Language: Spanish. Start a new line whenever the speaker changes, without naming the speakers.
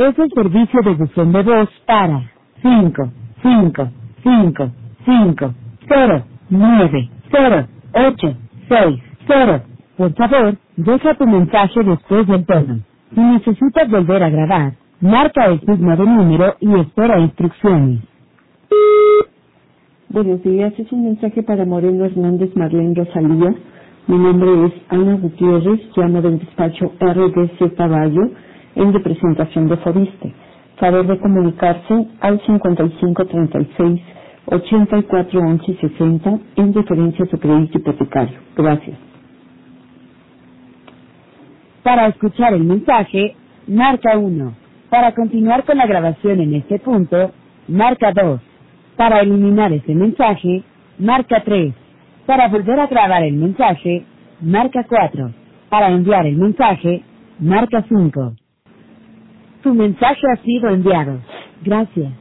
Es el servicio de buzón de voz para 555509086. Por favor, deja tu mensaje después del tono. Si necesitas volver a grabar, marca el signo de número y espera instrucciones.
Buenos días, es un mensaje para Moreno Hernández Marlene Rosalía. Mi nombre es Ana Gutiérrez, llamo del despacho RDC Caballo en representación de Fobiste. Favor de comunicarse al 5536 84 11 60 en referencia a su crédito hipotecario. Gracias.
Para escuchar el mensaje, marca 1. Para continuar con la grabación en este punto, marca 2. Para eliminar ese mensaje, marca 3. Para volver a grabar el mensaje, marca 4. Para enviar el mensaje, marca 5. Tu mensaje ha sido enviado. Gracias.